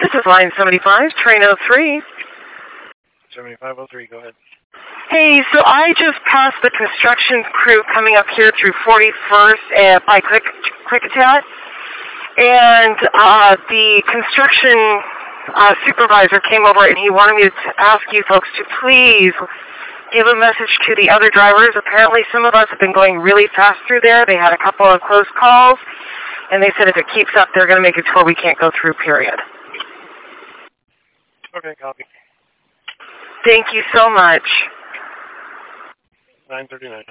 This is line 75, train 03. 7503, go ahead. Hey, so I just passed the construction crew coming up here through 41st by Klickitat, and the construction supervisor came over and he wanted me to ask you folks to please give a message to the other drivers. Apparently some of us have been going really fast through there. They had a couple of close calls, and they said if it keeps up, they're going to make it to where we can't go through, period. Okay, copy. Thank you so much. 939.